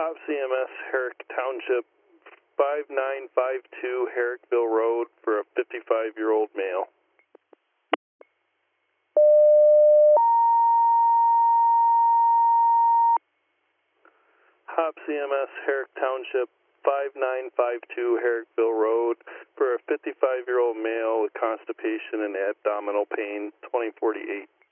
Hop CMS, Herrick Township, 5952 Herrickville Road for a 55-year-old male. Hop CMS, Herrick Township, 5952 Herrickville Road for a 55-year-old male with constipation and abdominal pain, 2048.